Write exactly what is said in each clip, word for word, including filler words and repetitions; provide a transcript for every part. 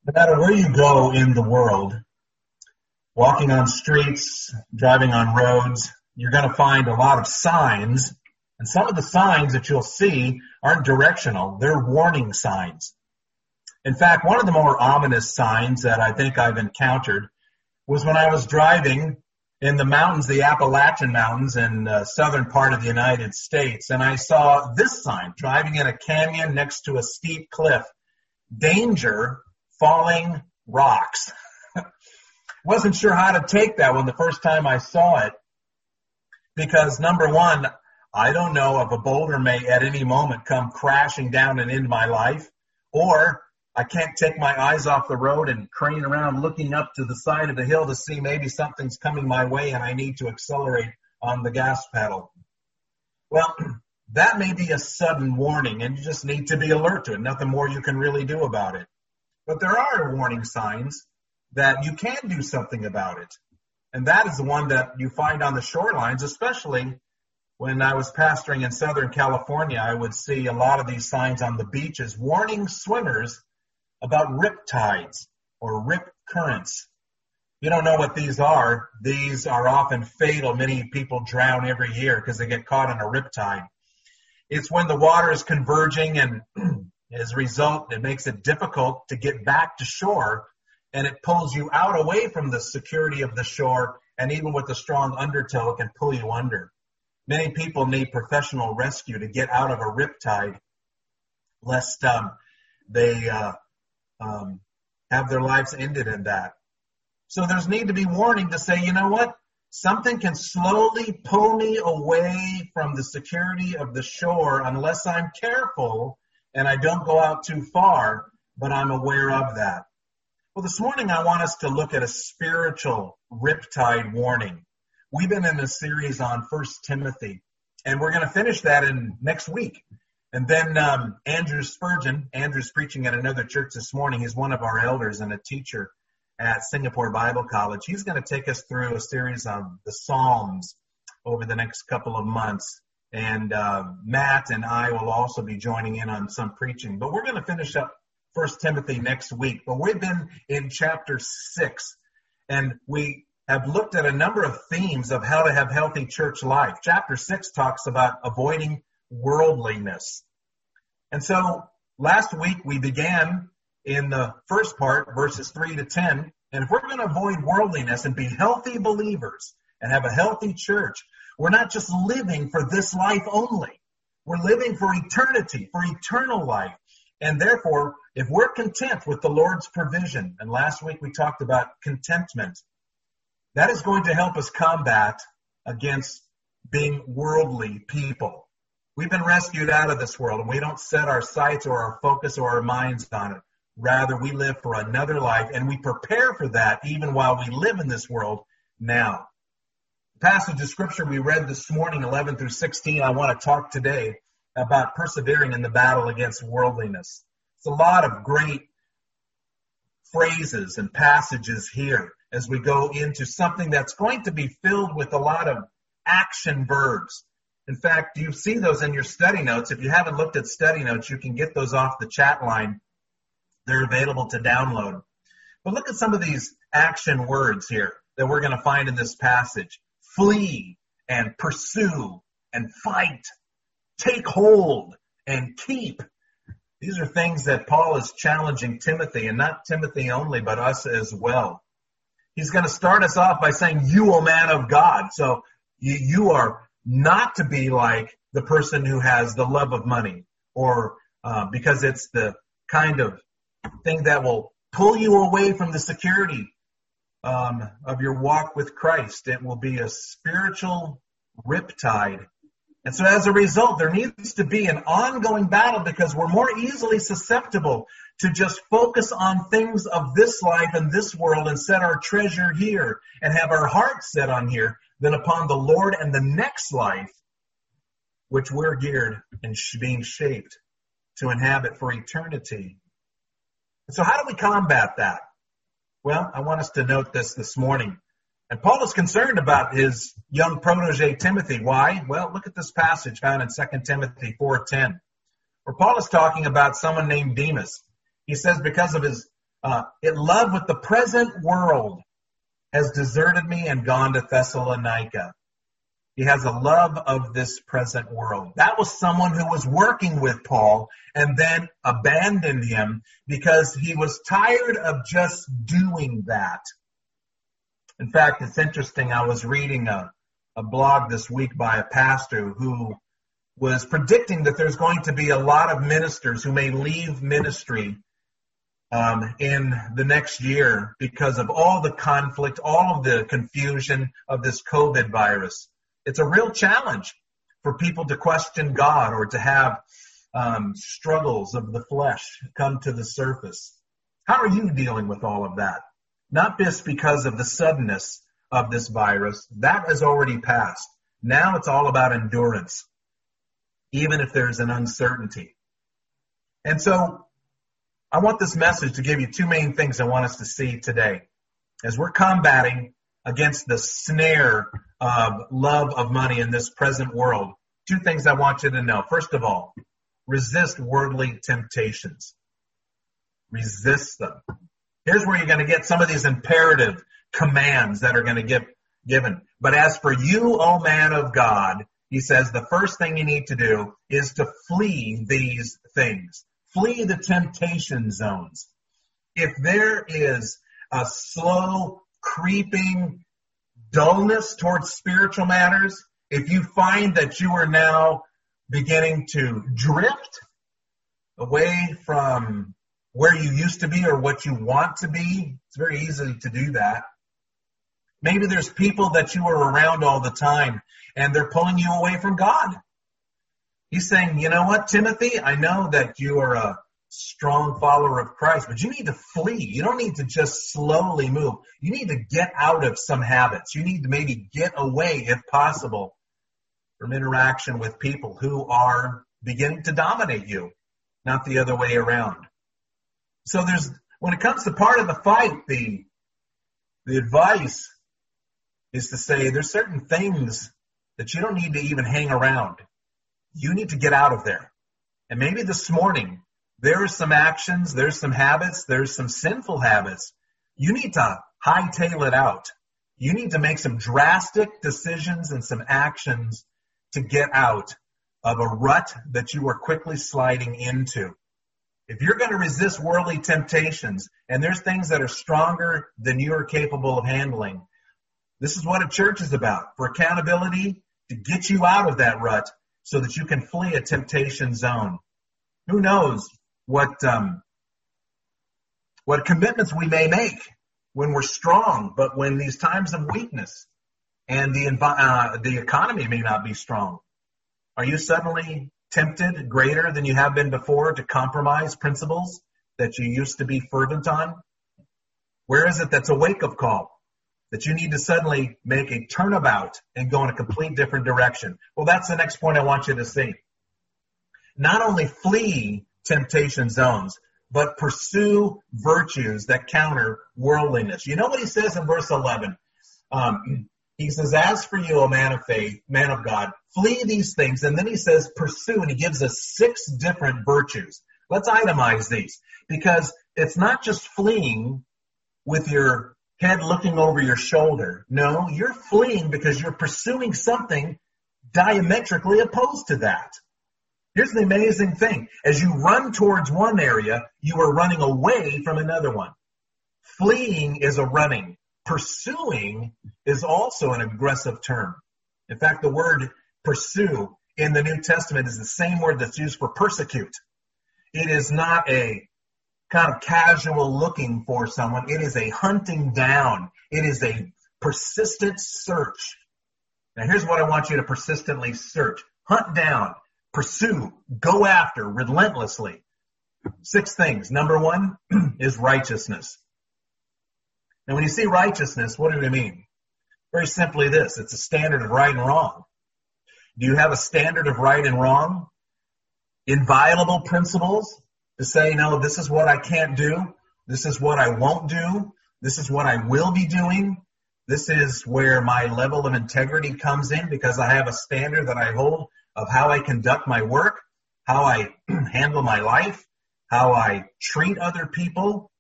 No matter where you go in the world, walking on streets, driving on roads, you're going to find a lot of signs. And some of the signs that you'll see aren't directional. They're warning signs. In fact, one of the more ominous signs that I think I've encountered was when I was driving in the mountains, the Appalachian Mountains in the southern part of the United States. And I saw this sign, driving in a canyon next to a steep cliff. Danger, falling rocks. Wasn't sure how to take that one the first time I saw it. Because number one, I don't know if a boulder may at any moment come crashing down and into my life, or I can't take my eyes off the road and crane around looking up to the side of the hill to see maybe something's coming my way and I need to accelerate on the gas pedal. Well, that may be a sudden warning and you just need to be alert to it. Nothing more you can really do about it. But there are warning signs that you can do something about it. And that is the one that you find on the shorelines, especially when I was pastoring in Southern California. I would see a lot of these signs on the beaches warning swimmers about rip tides or rip currents. You don't know what these are. These are often fatal. Many people drown every year because they get caught in a rip tide. It's when the water is converging, and as a result, it makes it difficult to get back to shore, and it pulls you out away from the security of the shore, and even with a strong undertow, it can pull you under. Many people need professional rescue to get out of a rip tide, lest um, they uh, um, have their lives ended in that. So there's need to be warning to say, you know what? Something can slowly pull me away from the security of the shore unless I'm careful and I don't go out too far, but I'm aware of that. Well, this morning I want us to look at a spiritual riptide warning. We've been in a series on First Timothy, and we're going to finish that in next week. And then um, Andrew Spurgeon, Andrew's preaching at another church this morning. He's one of our elders and a teacher at Singapore Bible College. He's going to take us through a series on the Psalms over the next couple of months. And uh, Matt and I will also be joining in on some preaching. But we're going to finish up First Timothy next week. But we've been in chapter six, and we have looked at a number of themes of how to have healthy church life. Chapter six talks about avoiding worldliness. And so last week we began in the first part, verses three to ten. And if we're going to avoid worldliness and be healthy believers and have a healthy church, we're not just living for this life only. We're living for eternity, for eternal life. And therefore, if we're content with the Lord's provision, and last week we talked about contentment, that is going to help us combat against being worldly people. We've been rescued out of this world, and we don't set our sights or our focus or our minds on it. Rather, we live for another life, and we prepare for that even while we live in this world now. The passage of Scripture we read this morning, eleven through sixteen, I want to talk today about persevering in the battle against worldliness. It's a lot of great phrases and passages here as we go into something that's going to be filled with a lot of action verbs. In fact, you see those in your study notes. If you haven't looked at study notes, you can get those off the chat line. They're available to download. But look at some of these action words here that we're going to find in this passage. Flee and pursue and fight. Take hold and keep. These are things that Paul is challenging Timothy, and not Timothy only, but us as well. He's going to start us off by saying, you, O man of God. So you, you are not to be like the person who has the love of money, or uh, because it's the kind of thing that will pull you away from the security um, of your walk with Christ. It will be a spiritual riptide. And so as a result, there needs to be an ongoing battle, because we're more easily susceptible to just focus on things of this life and this world and set our treasure here and have our hearts set on here than upon the Lord and the next life, which we're geared and being shaped to inhabit for eternity. So how do we combat that? Well, I want us to note this this morning. And Paul is concerned about his young protege, Timothy. Why? Well, look at this passage found in Second Timothy four ten, where Paul is talking about someone named Demas. He says because of his Uh, in love with the present world, has deserted me and gone to Thessalonica. He has a love of this present world. That was someone who was working with Paul and then abandoned him because he was tired of just doing that. In fact, it's interesting. I was reading a, a blog this week by a pastor who was predicting that there's going to be a lot of ministers who may leave ministry um, in the next year because of all the conflict, all of the confusion of this COVID virus. It's a real challenge for people to question God or to have um, struggles of the flesh come to the surface. How are you dealing with all of that? Not just because of the suddenness of this virus. That has already passed. Now it's all about endurance, even if there's an uncertainty. And so I want this message to give you two main things I want us to see today as we're combating against the snare of love of money in this present world. Two things I want you to know. First of all, resist worldly temptations. Resist them. Here's where you're going to get some of these imperative commands that are going to get given. But as for you, O man of God, he says the first thing you need to do is to flee these things. Flee the temptation zones. If there is a slow, creeping dullness towards spiritual matters, if you find that you are now beginning to drift away from where you used to be or what you want to be, it's very easy to do that. Maybe there's people that you are around all the time and they're pulling you away from God. He's saying, you know what, Timothy, I know that you are a strong follower of Christ, but you need to flee. You don't need to just slowly move. You need to get out of some habits. You need to maybe get away, if possible, from interaction with people who are beginning to dominate you, not the other way around. So there's, when it comes to part of the fight, the, the advice is to say there's certain things that you don't need to even hang around. You need to get out of there. And maybe this morning, there are some actions, there's some habits, there's some sinful habits. You need to hightail it out. You need to make some drastic decisions and some actions to get out of a rut that you are quickly sliding into. If you're going to resist worldly temptations, and there's things that are stronger than you are capable of handling, this is what a church is about, for accountability, to get you out of that rut so that you can flee a temptation zone. Who knows what um, what commitments we may make when we're strong, but when these times of weakness and the uh, the economy may not be strong, are you suddenly tempted greater than you have been before to compromise principles that you used to be fervent on? Where is it that's a wake-up call that you need to suddenly make a turnabout and go in a complete different direction? Well, that's the next point I want you to see. Not only flee temptation zones, but pursue virtues that counter worldliness. You know what he says in verse eleven? Um, he says, as for you, O man of faith, man of God, flee these things. And then he says, pursue, and he gives us six different virtues. Let's itemize these, because it's not just fleeing with your head looking over your shoulder. No, you're fleeing because you're pursuing something diametrically opposed to that. Here's the amazing thing. As you run towards one area, you are running away from another one. Fleeing is a running. Pursuing is also an aggressive term. In fact, the word pursue in the New Testament is the same word that's used for persecute. It is not a kind of casual looking for someone. It is a hunting down. It is a persistent search. Now, here's what I want you to persistently search. Hunt down, pursue, go after relentlessly. Six things. Number one is righteousness. Now, when you see righteousness, what do we mean? Very simply this. It's a standard of right and wrong. Do you have a standard of right and wrong? Inviolable principles to say, no, this is what I can't do. This is what I won't do. This is what I will be doing. This is where my level of integrity comes in because I have a standard that I hold of how I conduct my work, how I handle my life, how I treat other people.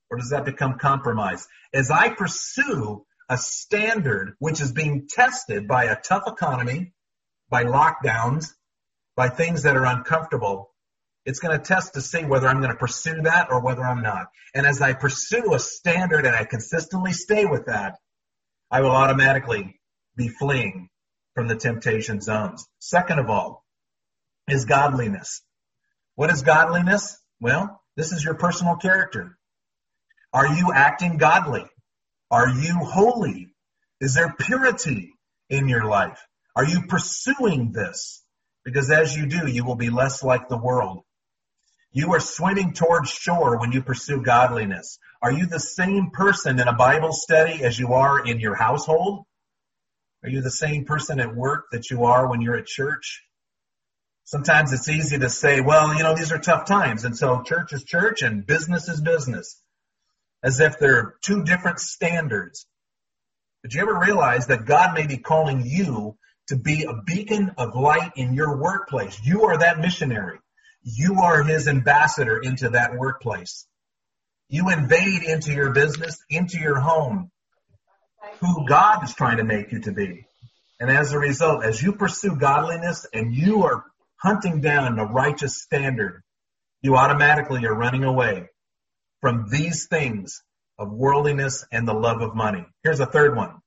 Or does that become compromise? As I pursue a standard which is being tested by a tough economy, by lockdowns, by things that are uncomfortable, it's going to test to see whether I'm going to pursue that or whether I'm not. And as I pursue a standard and I consistently stay with that, I will automatically be fleeing from the temptation zones. Second of all, is godliness. What is godliness? Well, this is your personal character. Are you acting godly? Are you holy? Is there purity in your life? Are you pursuing this? Because as you do, you will be less like the world. You are swimming towards shore when you pursue godliness. Are you the same person in a Bible study as you are in your household? Are you the same person at work that you are when you're at church? Sometimes it's easy to say, well, you know, these are tough times, and so church is church and business is business, as if they're two different standards. Did you ever realize that God may be calling you to be a beacon of light in your workplace? You are that missionary. You are his ambassador into that workplace. You invade into your business, into your home, who God is trying to make you to be. And as a result, as you pursue godliness and you are hunting down a righteous standard, you automatically are running away from these things of worldliness and the love of money. Here's a third one.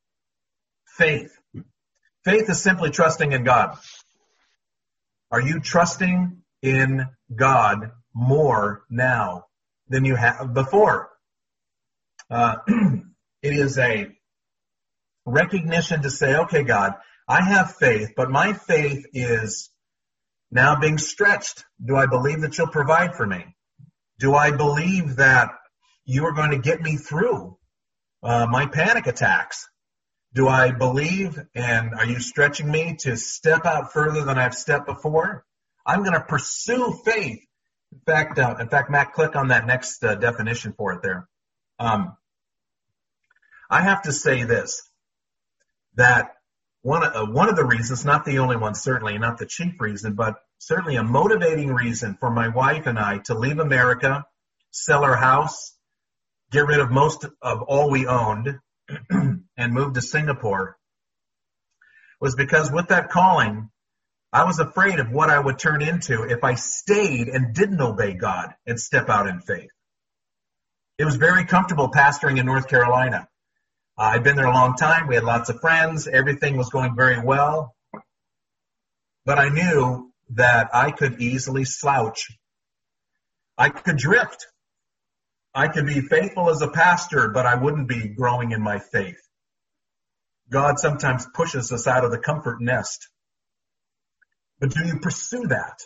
Faith. Faith is simply trusting in God. Are you trusting in God more now than you have before? Uh, it is a recognition to say, okay, God, I have faith, but my faith is now being stretched. Do I believe that you'll provide for me? Do I believe that you are going to get me through uh, my panic attacks? Do I believe, and are you stretching me to step out further than I've stepped before? I'm going to pursue faith. In fact, uh, in fact, Matt, click on that next uh, definition for it there. Um, I have to say this, that one, uh, one of the reasons, not the only one, certainly not the chief reason, but certainly a motivating reason for my wife and I to leave America, sell our house, get rid of most of all we owned, and move to Singapore, was because with that calling, I was afraid of what I would turn into if I stayed and didn't obey God and step out in faith. It was very comfortable pastoring in North Carolina. Uh, I'd been there a long time. We had lots of friends. Everything was going very well. But I knew that I could easily slouch. I could drift. I could be faithful as a pastor, but I wouldn't be growing in my faith. God sometimes pushes us out of the comfort nest. But do you pursue that?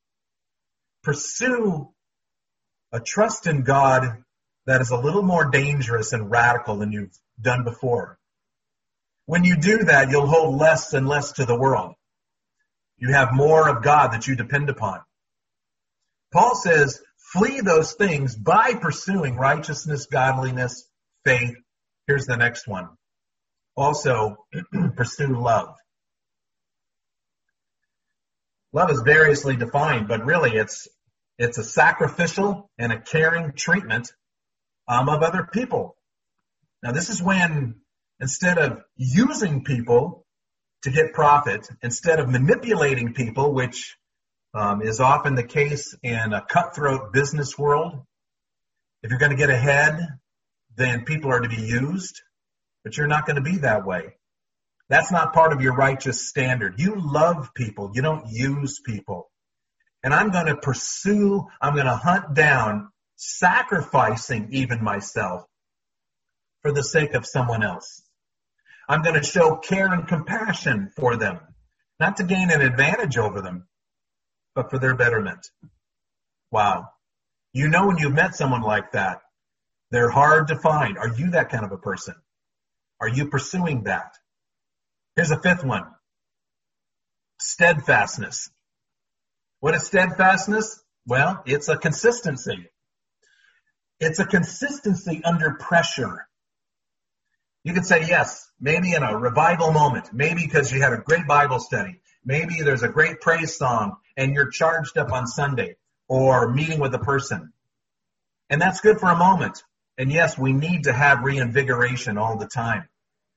Pursue a trust in God that is a little more dangerous and radical than you've done before. When you do that, you'll hold less and less to the world. You have more of God that you depend upon. Paul says, flee those things by pursuing righteousness, godliness, faith. Here's the next one. Also, pursue love. Love is variously defined, but really it's it's a sacrificial and a caring treatment um, of other people. Now, this is when, instead of using people to get profit, instead of manipulating people, which um, is often the case in a cutthroat business world, if you're going to get ahead, then people are to be used, but you're not going to be that way. That's not part of your righteous standard. You love people. You don't use people. And I'm going to pursue, I'm going to hunt down, sacrificing even myself for the sake of someone else. I'm going to show care and compassion for them, not to gain an advantage over them, but for their betterment. Wow. You know when you've met someone like that, they're hard to find. Are you that kind of a person? Are you pursuing that? Here's a fifth one. Steadfastness. What is steadfastness? Well, it's a consistency. It's a consistency under pressure. You could say, yes, maybe in a revival moment, maybe because you had a great Bible study, maybe there's a great praise song and you're charged up on Sunday, or meeting with a person. And that's good for a moment. And yes, we need to have reinvigoration all the time.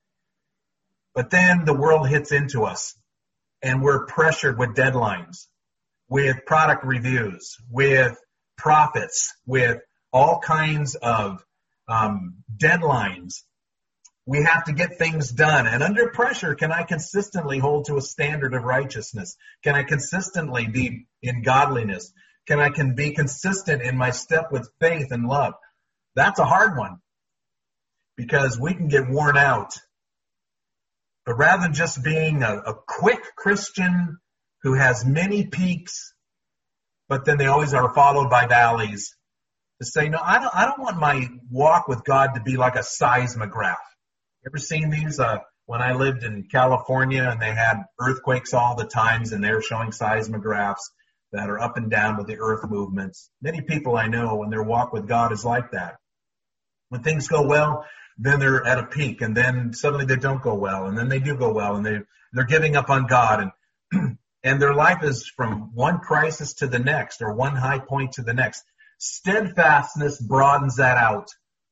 But then the world hits into us, and we're pressured with deadlines, with product reviews, with profits, with all kinds of um, deadlines. We have to get things done. And under pressure, can I consistently hold to a standard of righteousness? Can I consistently be in godliness? Can I can be consistent in my step with faith and love? That's a hard one, because we can get worn out. But rather than just being a, a quick Christian who has many peaks, but then they always are followed by valleys, to say, no, I don't, I don't want my walk with God to be like a seismograph. You ever seen these? Uh, when I lived in California and they had earthquakes all the times, and they were showing seismographs that are up and down with the earth movements. Many people I know, when their walk with God is like that. When things go well, then they're at a peak, and then suddenly they don't go well, and then they do go well, and they, they're giving up on God. And, and their life is from one crisis to the next, or one high point to the next. Steadfastness broadens that out.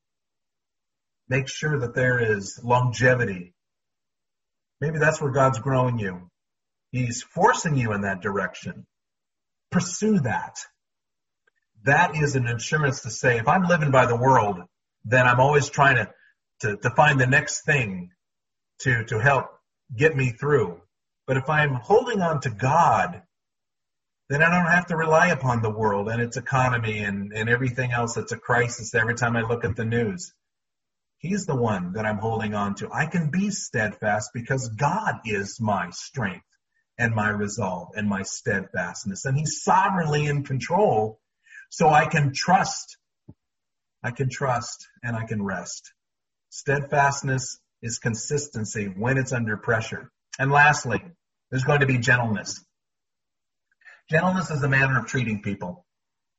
Make sure that there is longevity. Maybe that's where God's growing you. He's forcing you in that direction. Pursue that. That is an insurance to say, if I'm living by the world, then I'm always trying to, to, to find the next thing to, to help get me through. But if I'm holding on to God, then I don't have to rely upon the world and its economy and, and everything else that's a crisis every time I look at the news. He's the one that I'm holding on to. I can be steadfast because God is my strength and my resolve and my steadfastness. And He's sovereignly in control, so I can trust. I can trust and I can rest. Steadfastness is consistency when it's under pressure. And lastly, there's going to be gentleness. Gentleness is a manner of treating people.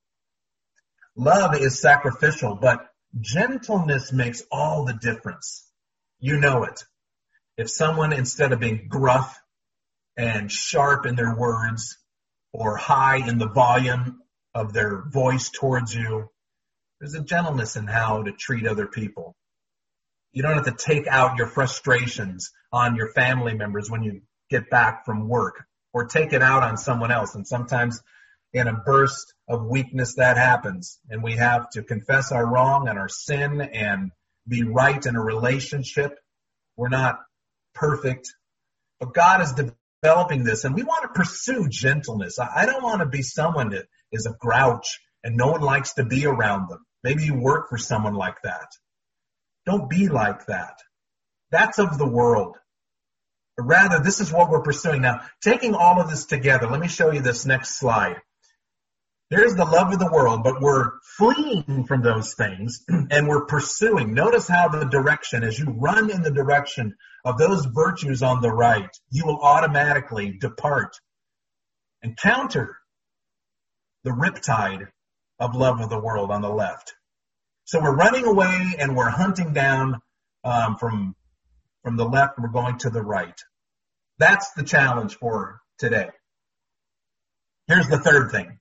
Love is sacrificial, but gentleness makes all the difference. You know it. If someone, instead of being gruff and sharp in their words or high in the volume of their voice towards you, there's a gentleness in how to treat other people. You don't have to take out your frustrations on your family members when you get back from work, or take it out on someone else. And sometimes in a burst of weakness that happens, and we have to confess our wrong and our sin and be right in a relationship. We're not perfect, but God is developing this, and we want to pursue gentleness. I don't want to be someone that is a grouch and no one likes to be around them. Maybe you work for someone like that. Don't be like that. That's of the world. But rather, this is what we're pursuing. Now, taking all of this together, let me show you this next slide. Here's the love of the world, but we're fleeing from those things and we're pursuing. Notice how the direction, as you run in the direction of those virtues on the right, you will automatically depart and counter the riptide of love of the world on the left. So we're running away and we're hunting down um, from, from the left, and we're going to the right. That's the challenge for today. Here's the third thing.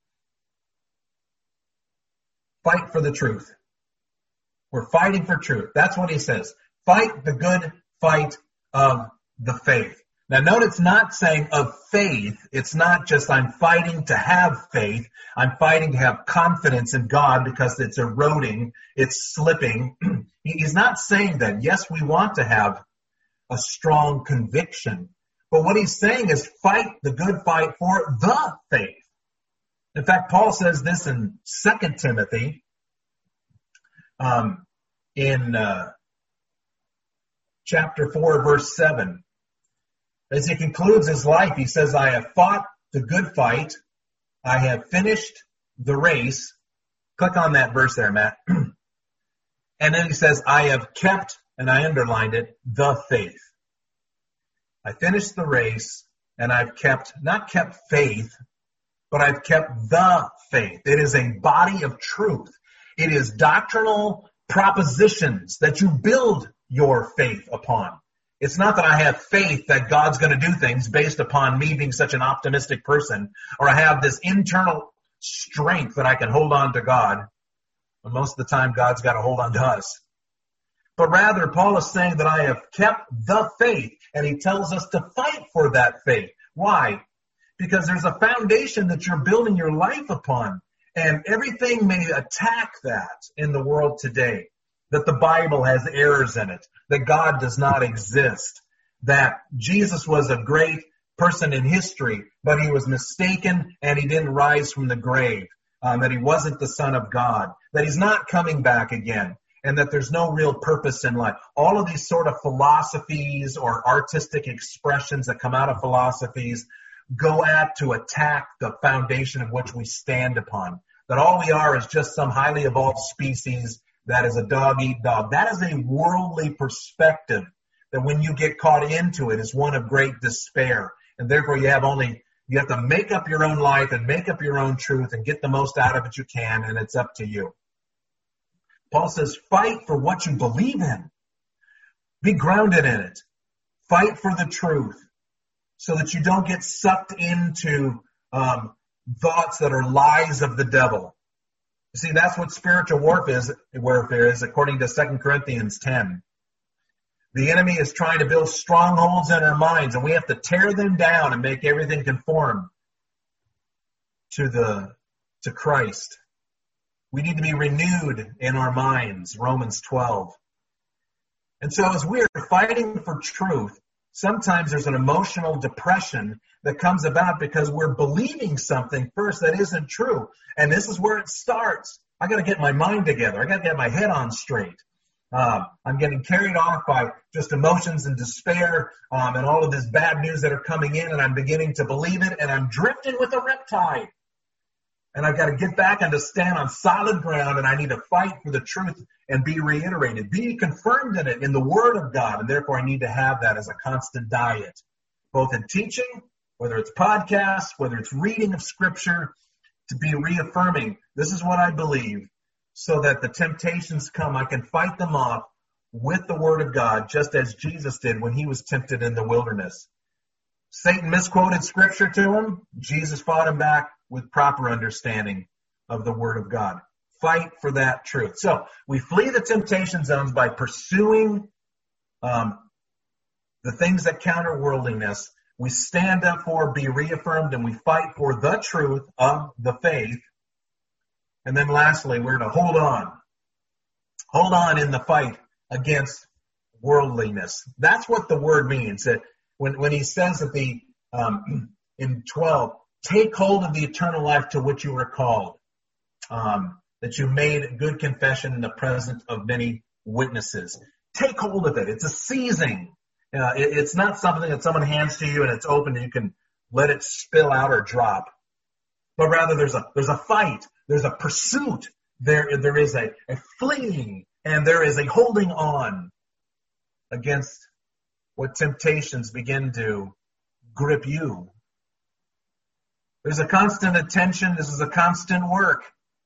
Fight for the truth. We're fighting for truth. That's what he says. Fight the good fight of the faith. Now note, it's not saying of faith. It's not just I'm fighting to have faith. I'm fighting to have confidence in God because it's eroding. It's slipping. He's not saying that. Yes, we want to have a strong conviction. But what he's saying is fight the good fight for the faith. In fact, Paul says this in Second Timothy, um, in uh, chapter four, verse seven. As he concludes his life, he says, I have fought the good fight. I have finished the race. Click on that verse there, Matt. And then he says, I have kept, and I underlined it, the faith. I finished the race, and I've kept, not kept faith, but I've kept the faith. It is a body of truth. It is doctrinal propositions that you build your faith upon. It's not that I have faith that God's going to do things based upon me being such an optimistic person, or I have this internal strength that I can hold on to God. And most of the time, God's got to hold on to us. But rather, Paul is saying that I have kept the faith, and he tells us to fight for that faith. Why? Because there's a foundation that you're building your life upon, and everything may attack that in the world today, that the Bible has errors in it, that God does not exist, that Jesus was a great person in history, but he was mistaken and he didn't rise from the grave, um, that he wasn't the Son of God, that he's not coming back again, and that there's no real purpose in life. All of these sort of philosophies or artistic expressions that come out of philosophies go at to attack the foundation of which we stand upon. That all we are is just some highly evolved species that is a dog-eat-dog. That is a worldly perspective that when you get caught into it is one of great despair. And therefore you have only, you have to make up your own life and make up your own truth and get the most out of it you can, and it's up to you. Paul says, fight for what you believe in. Be grounded in it. Fight for the truth so that you don't get sucked into um, thoughts that are lies of the devil. You see, that's what spiritual warfare is, warfare is according to Second Corinthians ten. The enemy is trying to build strongholds in our minds, and we have to tear them down and make everything conform to the to Christ. We need to be renewed in our minds, Romans twelve. And so as we're fighting for truth, sometimes there's an emotional depression that comes about because we're believing something first that isn't true. And this is where it starts. I got to get my mind together. I got to get my head on straight. Um, I'm getting carried off by just emotions and despair um, and all of this bad news that are coming in, and I'm beginning to believe it, and I'm drifting with a riptide. And I've got to get back and to stand on solid ground, and I need to fight for the truth and be reiterated, be confirmed in it, in the Word of God, and therefore I need to have that as a constant diet, both in teaching, whether it's podcasts, whether it's reading of Scripture, to be reaffirming, this is what I believe, so that the temptations come, I can fight them off with the Word of God, just as Jesus did when he was tempted in the wilderness. Satan misquoted Scripture to him. Jesus fought him back with proper understanding of the Word of God. Fight for that truth. So we flee the temptation zones by pursuing um, the things that counter worldliness. We stand up for, be reaffirmed, and we fight for the truth of the faith. And then lastly, we're to hold on. Hold on in the fight against worldliness. That's what the word means. That when, when he says that the um, in twelve, take hold of the eternal life to which you were called, um, that you made good confession in the presence of many witnesses. Take hold of it. It's a seizing. Uh, it, it's not something that someone hands to you and it's open and you can let it spill out or drop. But rather there's a there's a fight. There's a pursuit. There, there is a, a fleeing, and there is a holding on against what temptations begin to grip you. There's a constant attention. This is a constant work.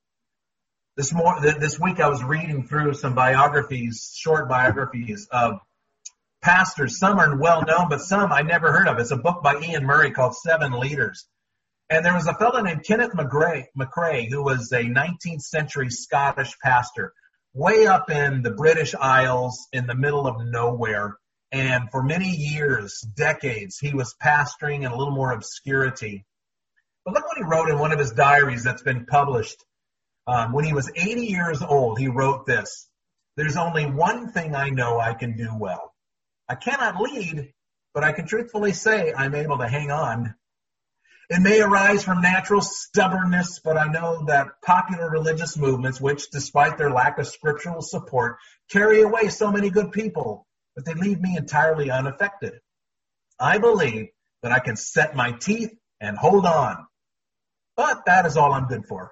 This more this week I was reading through some biographies, short biographies of pastors. Some are well known, but some I never heard of. It's a book by Ian Murray called Seven Leaders. And there was a fellow named Kenneth McRae, McRae, who was a nineteenth century Scottish pastor, way up in the British Isles in the middle of nowhere. And for many years, decades, he was pastoring in a little more obscurity. But look what he wrote in one of his diaries that's been published. Um, when he was eighty years old, he wrote this: "There's only one thing I know I can do well. I cannot lead, but I can truthfully say I'm able to hang on. It may arise from natural stubbornness, but I know that popular religious movements, which, despite their lack of scriptural support, carry away so many good people, but they leave me entirely unaffected. I believe that I can set my teeth and hold on. But that is all I'm good for."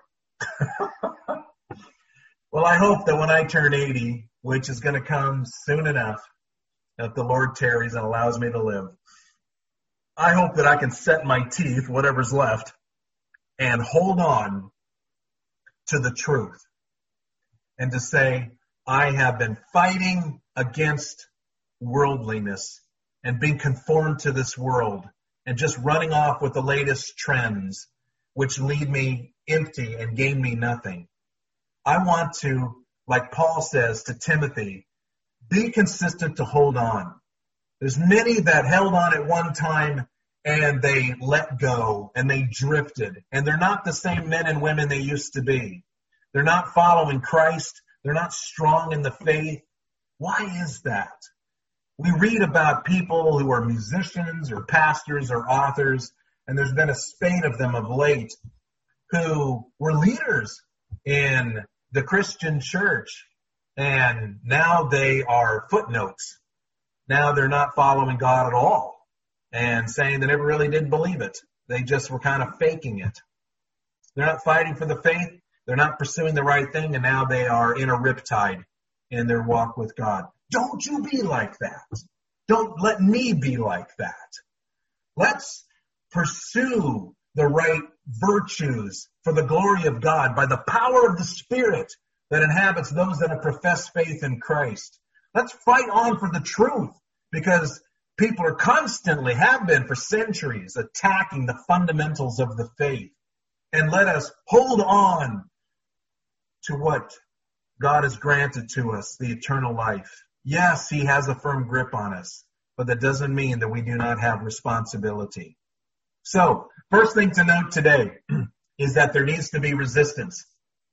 Well, I hope that when I turn eighty, which is going to come soon enough, if the Lord tarries and allows me to live, I hope that I can set my teeth, whatever's left, and hold on to the truth. And to say, I have been fighting against worldliness and being conformed to this world and just running off with the latest trends, which leave me empty and gain me nothing. I want to, like Paul says to Timothy, be consistent to hold on. There's many that held on at one time and they let go and they drifted. And they're not the same men and women they used to be. They're not following Christ. They're not strong in the faith. Why is that? We read about people who are musicians or pastors or authors, and there's been a spate of them of late who were leaders in the Christian church, and now they are footnotes. Now they're not following God at all and saying they never really did believe it. They just were kind of faking it. They're not fighting for the faith. They're not pursuing the right thing, and now they are in a riptide in their walk with God. Don't you be like that. Don't let me be like that. Let's pursue the right virtues for the glory of God by the power of the Spirit that inhabits those that have professed faith in Christ. Let's fight on for the truth, because people are constantly, have been for centuries, attacking the fundamentals of the faith. And let us hold on to what God has granted to us, the eternal life. Yes, he has a firm grip on us, but that doesn't mean that we do not have responsibility. So, first thing to note today is that there needs to be resistance.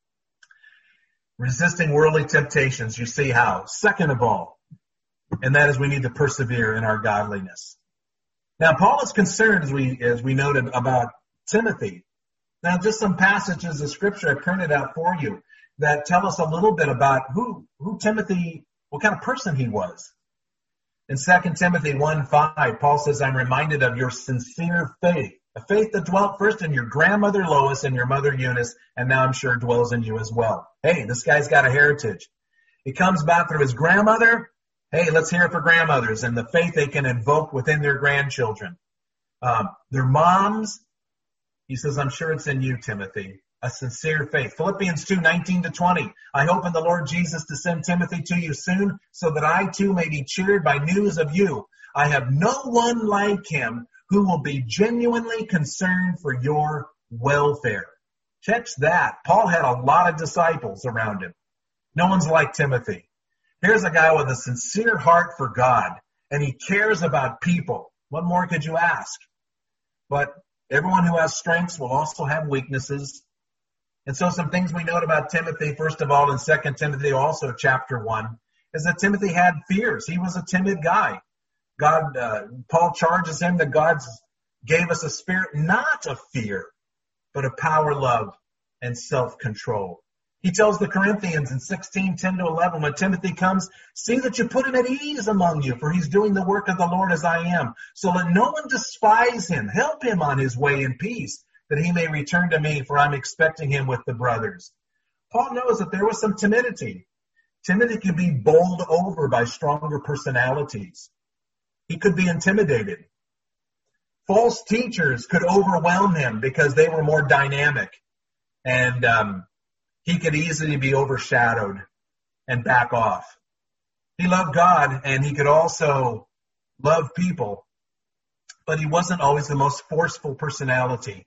Resisting worldly temptations, you see how. Second of all, and that is we need to persevere in our godliness. Now, Paul is concerned, as we, as we noted, about Timothy. Now, just some passages of Scripture I printed out for you that tell us a little bit about who, who Timothy, what kind of person he was. In Second Timothy one five, Paul says, I'm reminded of your sincere faith, a faith that dwelt first in your grandmother Lois and your mother Eunice, and now I'm sure dwells in you as well. Hey, this guy's got a heritage. It comes about through his grandmother. Hey, let's hear it for grandmothers and the faith they can invoke within their grandchildren. Um, their moms, he says, I'm sure it's in you, Timothy. A sincere faith. Philippians two nineteen to twenty. I hope in the Lord Jesus to send Timothy to you soon, so that I too may be cheered by news of you. I have no one like him who will be genuinely concerned for your welfare. Catch that. Paul had a lot of disciples around him. No one's like Timothy. Here's a guy with a sincere heart for God, and he cares about people. What more could you ask? But everyone who has strengths will also have weaknesses. And so some things we note about Timothy, first of all, in Second Timothy, also chapter one, is that Timothy had fears. He was a timid guy. God, uh, Paul charges him that God gave us a spirit not of fear, but of power, love, and self-control. He tells the Corinthians in sixteen ten to eleven, when Timothy comes, see that you put him at ease among you, for he's doing the work of the Lord as I am. So let no one despise him. Help him on his way in peace, that he may return to me, for I'm expecting him with the brothers. Paul knows that there was some timidity. Timothy could be bowled over by stronger personalities. He could be intimidated. False teachers could overwhelm him because they were more dynamic. And um, he could easily be overshadowed and back off. He loved God, and he could also love people, but he wasn't always the most forceful personality.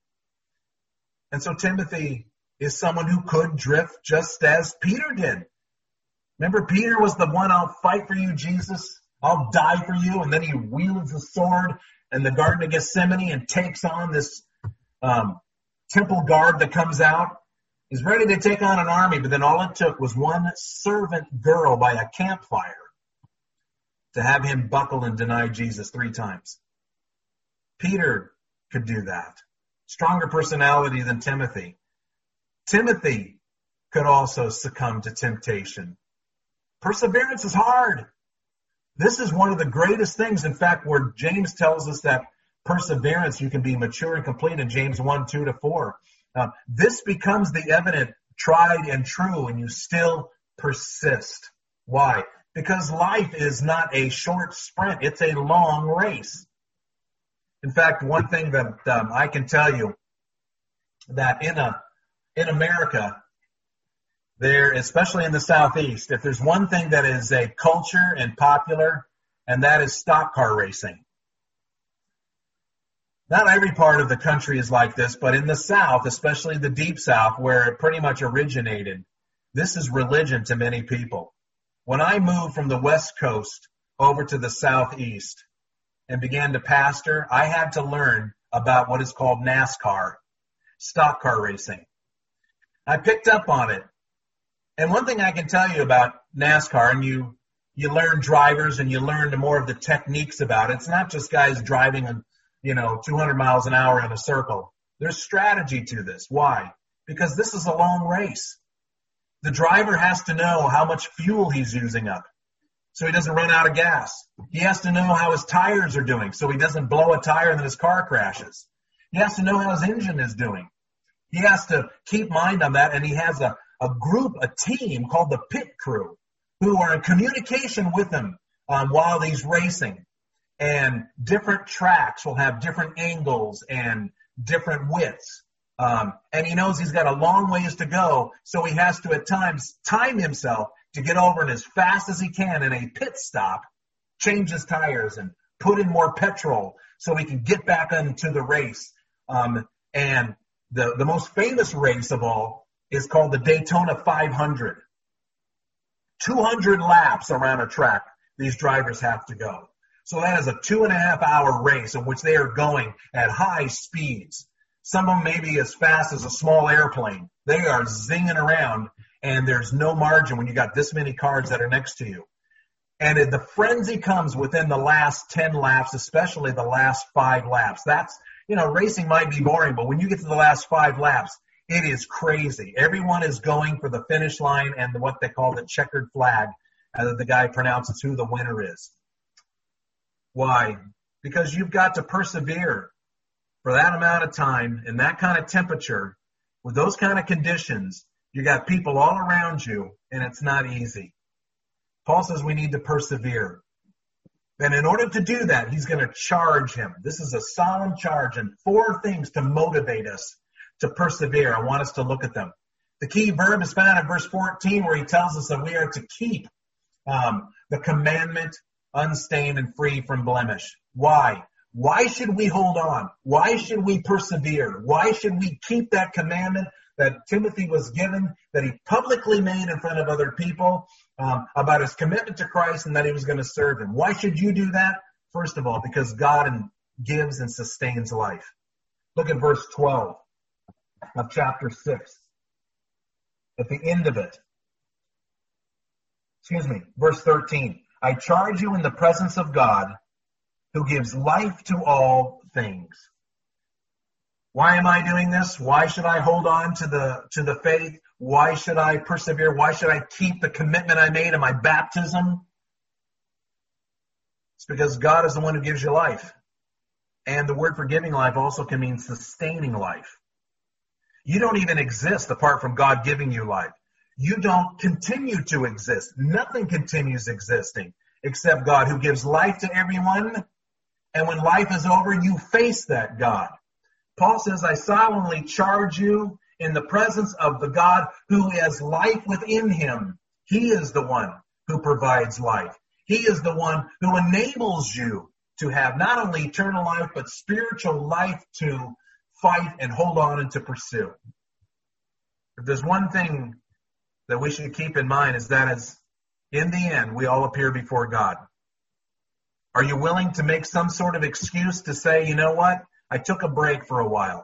And so Timothy is someone who could drift just as Peter did. Remember, Peter was the one, I'll fight for you, Jesus. I'll die for you. And then he wields the sword in the Garden of Gethsemane and takes on this um, temple guard that comes out. He's ready to take on an army, but then all it took was one servant girl by a campfire to have him buckle and deny Jesus three times. Peter could do that. Stronger personality than Timothy. Timothy could also succumb to temptation. Perseverance is hard. This is one of the greatest things, in fact, where James tells us that perseverance, you can be mature and complete in James one, two to four. Uh, this becomes the evident, tried and true, and you still persist. Why? Because life is not a short sprint. It's a long race. In fact, one thing that um, I can tell you, that in a in America, there, especially in the Southeast, if there's one thing that is a culture and popular, and that is stock car racing. Not every part of the country is like this, but in the South, especially the deep South, where it pretty much originated, this is religion to many people. When I moved from the West Coast over to the Southeast and began to pastor, I had to learn about what is called NASCAR, stock car racing. I picked up on it. And one thing I can tell you about NASCAR, and you you learn drivers and you learn more of the techniques about it. It's not just guys driving, a, you know, two hundred miles an hour in a circle. There's strategy to this. Why? Because this is a long race. The driver has to know how much fuel he's using up so he doesn't run out of gas. He has to know how his tires are doing so he doesn't blow a tire and then his car crashes. He has to know how his engine is doing. He has to keep mind on that, and he has a, a group, a team called the pit crew who are in communication with him um, while he's racing. And different tracks will have different angles and different widths. Um, and he knows he's got a long ways to go, so he has to at times time himself to get over and as fast as he can in a pit stop, change his tires and put in more petrol so he can get back into the race. Um, and the, the most famous race of all is called the Daytona five hundred. two hundred laps around a track these drivers have to go. So that is a two and a half hour race in which they are going at high speeds. Some of them may be as fast as a small airplane. They are zinging around, and there's no margin when you got this many cars that are next to you. And the frenzy comes within the last ten laps, especially the last five laps. That's, you know, racing might be boring, but when you get to the last five laps, it is crazy. Everyone is going for the finish line and what they call the checkered flag, as the guy pronounces who the winner is. Why? Because you've got to persevere for that amount of time in that kind of temperature with those kind of conditions. You got people all around you, and it's not easy. Paul says we need to persevere. And in order to do that, he's going to charge him. This is a solemn charge, and four things to motivate us to persevere. I want us to look at them. The key verb is found in verse fourteen, where he tells us that we are to keep um, the commandment unstained and free from blemish. Why? Why should we hold on? Why should we persevere? Why should we keep that commandment that Timothy was given, that he publicly made in front of other people um, about his commitment to Christ and that he was going to serve him? Why should you do that? First of all, because God gives and sustains life. Look at verse twelve of chapter six. At the end of it. Excuse me, verse thirteen. I charge you in the presence of God, who gives life to all things. Why am I doing this? Why should I hold on to the to the faith? Why should I persevere? Why should I keep the commitment I made in my baptism? It's because God is the one who gives you life. And the word for giving life also can mean sustaining life. You don't even exist apart from God giving you life. You don't continue to exist. Nothing continues existing except God, who gives life to everyone. And when life is over, you face that God. Paul says, I solemnly charge you in the presence of the God who has life within him. He is the one who provides life. He is the one who enables you to have not only eternal life, but spiritual life to fight and hold on and to pursue. If there's one thing that we should keep in mind, is that is, in the end, we all appear before God. Are you willing to make some sort of excuse to say, you know what? I took a break for a while.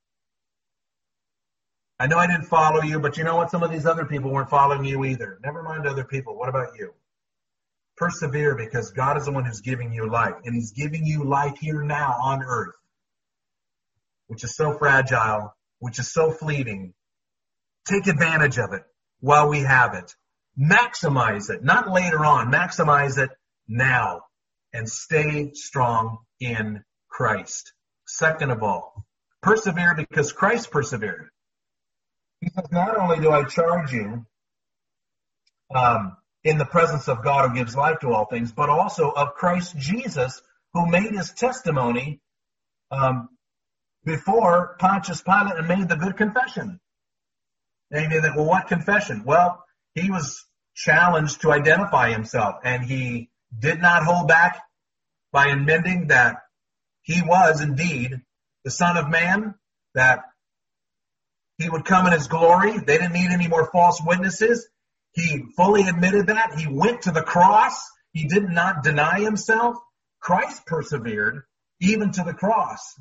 I know I didn't follow you, but you know what? Some of these other people weren't following you either. Never mind other people. What about you? Persevere, because God is the one who's giving you life. And he's giving you life here now on earth, which is so fragile, which is so fleeting. Take advantage of it while we have it. Maximize it, not later on. Maximize it now. And stay strong in Christ. Second of all, persevere because Christ persevered. He says, not only do I charge you um, in the presence of God who gives life to all things, but also of Christ Jesus, who made his testimony um, before Pontius Pilate and made the good confession. And you think, well, what confession? Well, he was challenged to identify himself, and he did not hold back by admitting that he was indeed the Son of Man, that he would come in his glory. They didn't need any more false witnesses. He fully admitted that. He went to the cross. He did not deny himself. Christ persevered even to the cross.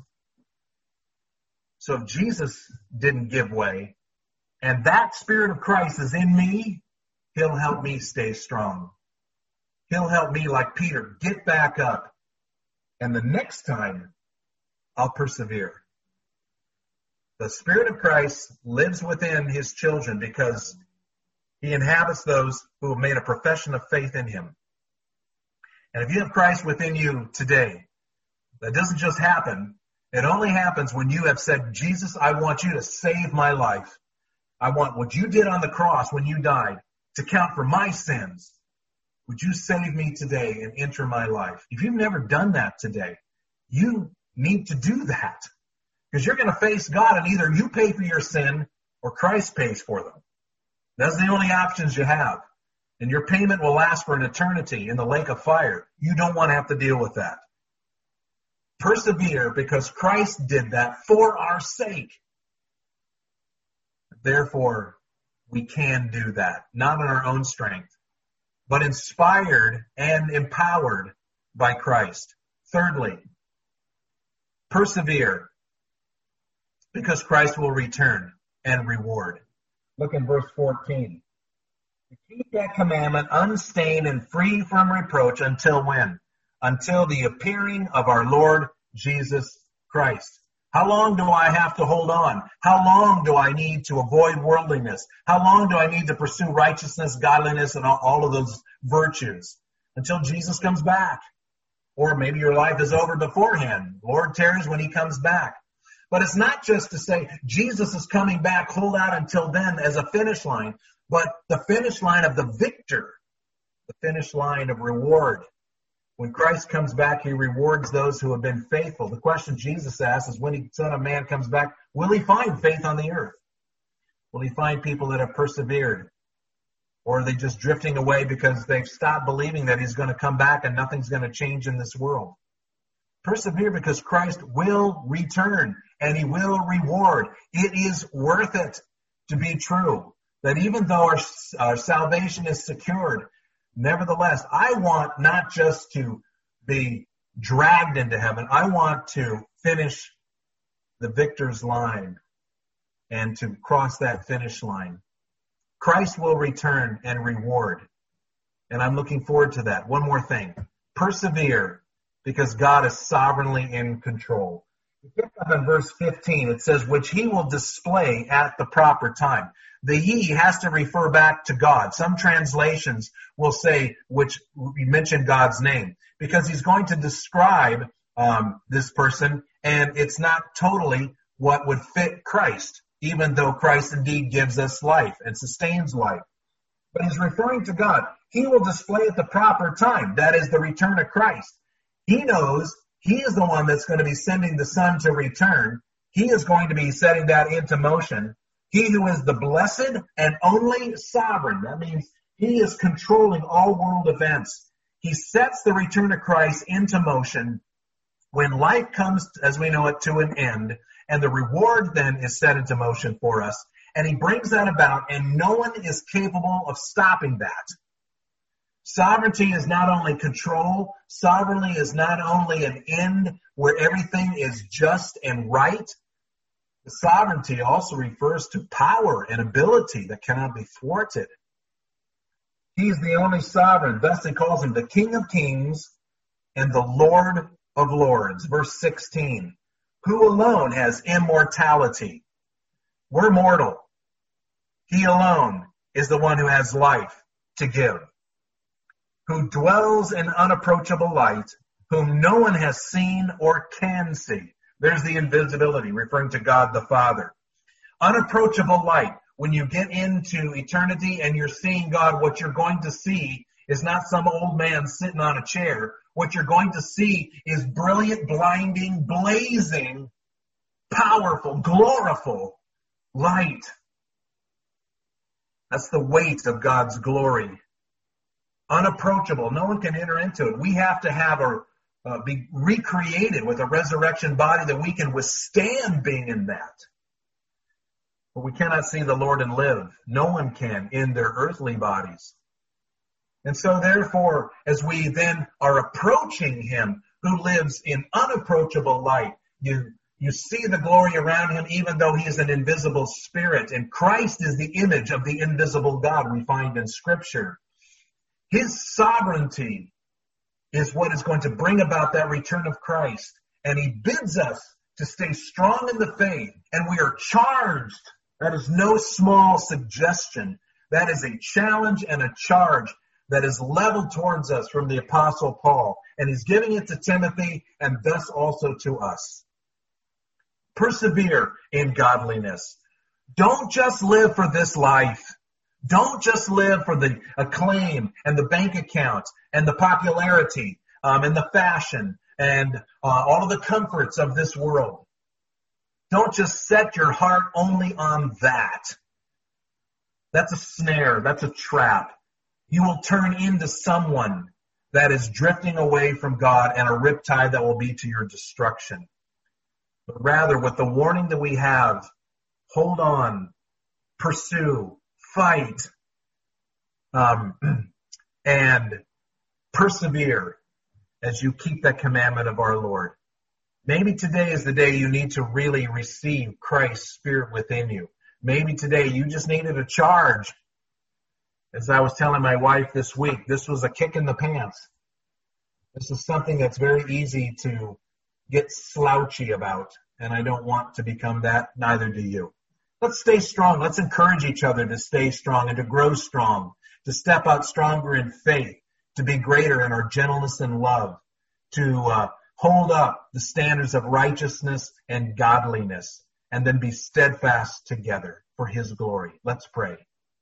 So if Jesus didn't give way, and that Spirit of Christ is in me, he'll help me stay strong. He'll help me, like Peter, get back up. And the next time, I'll persevere. The Spirit of Christ lives within his children because he inhabits those who have made a profession of faith in him. And if you have Christ within you today, that doesn't just happen. It only happens when you have said, Jesus, I want you to save my life. I want what you did on the cross when you died to count for my sins. Would you save me today and enter my life? If you've never done that today, you need to do that. Because you're going to face God, and either you pay for your sin or Christ pays for them. That's the only options you have. And your payment will last for an eternity in the lake of fire. You don't want to have to deal with that. Persevere because Christ did that for our sake. Therefore, we can do that, not in our own strength, but inspired and empowered by Christ. Thirdly, persevere because Christ will return and reward. Look in verse fourteen. To keep that commandment unstained and free from reproach until when? Until the appearing of our Lord Jesus Christ. How long do I have to hold on? How long do I need to avoid worldliness? How long do I need to pursue righteousness, godliness, and all of those virtues? Until Jesus comes back. Or maybe your life is over beforehand. Lord tarries when he comes back. But it's not just to say Jesus is coming back, hold out until then as a finish line, but the finish line of the victor, the finish line of reward. When Christ comes back, he rewards those who have been faithful. The question Jesus asks is when the Son of Man comes back, will he find faith on the earth? Will he find people that have persevered? Or are they just drifting away because they've stopped believing that he's going to come back and nothing's going to change in this world? Persevere because Christ will return and he will reward. It is worth it to be true that even though our, our salvation is secured, nevertheless, I want not just to be dragged into heaven. I want to finish the victor's line and to cross that finish line. Christ will return and reward. And I'm looking forward to that. One more thing. Persevere because God is sovereignly in control. You pick up in verse fifteen, it says, which he will display at the proper time. The he has to refer back to God. Some translations will say, which we mention God's name, because he's going to describe um, this person, and it's not totally what would fit Christ, even though Christ indeed gives us life and sustains life. But he's referring to God. He will display at the proper time. That is the return of Christ. He knows he is the one that's going to be sending the Son to return. He is going to be setting that into motion. He who is the blessed and only sovereign. That means he is controlling all world events. He sets the return of Christ into motion when life comes, as we know it, to an end, and the reward then is set into motion for us. And he brings that about, and no one is capable of stopping that. Sovereignty is not only control. Sovereignty is not only an end where everything is just and right. The sovereignty also refers to power and ability that cannot be thwarted. He is the only sovereign. Thus he calls him the King of Kings and the Lord of Lords. Verse sixteen. Who alone has immortality? We're mortal. He alone is the one who has life to give. Who dwells in unapproachable light, whom no one has seen or can see. There's the invisibility, referring to God the Father. Unapproachable light. When you get into eternity and you're seeing God, what you're going to see is not some old man sitting on a chair. What you're going to see is brilliant, blinding, blazing, powerful, glorious light. That's the weight of God's glory. Unapproachable. No one can enter into it. We have to have a uh, be recreated with a resurrection body that we can withstand being in that. But we cannot see the Lord and live. No one can in their earthly bodies. And so therefore, as we then are approaching him who lives in unapproachable light, you, you see the glory around him even though he is an invisible spirit. And Christ is the image of the invisible God we find in Scripture. His sovereignty is what is going to bring about that return of Christ. And he bids us to stay strong in the faith. And we are charged. That is no small suggestion. That is a challenge and a charge that is leveled towards us from the Apostle Paul. And he's giving it to Timothy and thus also to us. Persevere in godliness. Don't just live for this life. Don't just live for the acclaim and the bank account and the popularity um, and the fashion and uh, all of the comforts of this world. Don't just set your heart only on that. That's a snare. That's a trap. You will turn into someone that is drifting away from God and a riptide that will be to your destruction. But rather, with the warning that we have, hold on, pursue, fight, um, and persevere as you keep that commandment of our Lord. Maybe today is the day you need to really receive Christ's Spirit within you. Maybe today you just needed a charge. As I was telling my wife this week, this was a kick in the pants. This is something that's very easy to get slouchy about, and I don't want to become that, neither do you. Let's stay strong. Let's encourage each other to stay strong and to grow strong, to step out stronger in faith, to be greater in our gentleness and love, to uh, hold up the standards of righteousness and godliness, and then be steadfast together for his glory. Let's pray.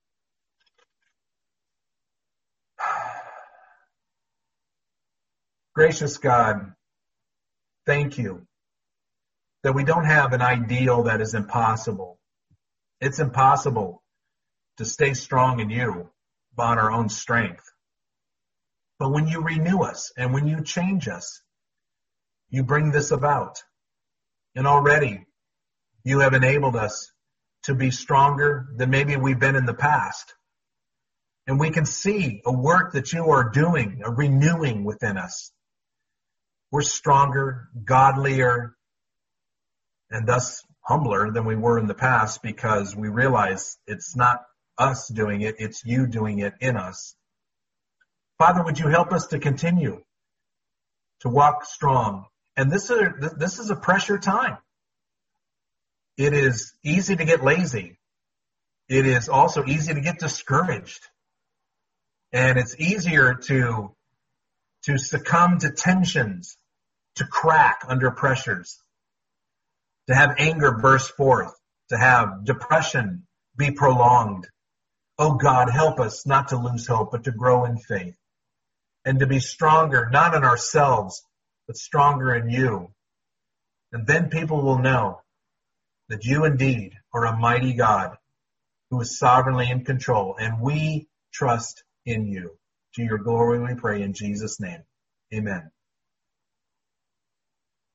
Gracious God, thank you that we don't have an ideal that is impossible. It's impossible to stay strong in you on our own strength. But when you renew us and when you change us, you bring this about. And already you have enabled us to be stronger than maybe we've been in the past. And we can see a work that you are doing, a renewing within us. We're stronger, godlier, and thus humbler than we were in the past because we realize it's not us doing it, it's you doing it in us. Father, would you help us to continue to walk strong? And this is a, this is a pressure time. It is easy to get lazy. It is also easy to get discouraged. And it's easier to, to succumb to tensions, to crack under pressures, to have anger burst forth, to have depression be prolonged. Oh God, help us not to lose hope, but to grow in faith and to be stronger, not in ourselves, but stronger in you. And then people will know that you indeed are a mighty God who is sovereignly in control, and we trust in you. To your glory we pray in Jesus' name. Amen.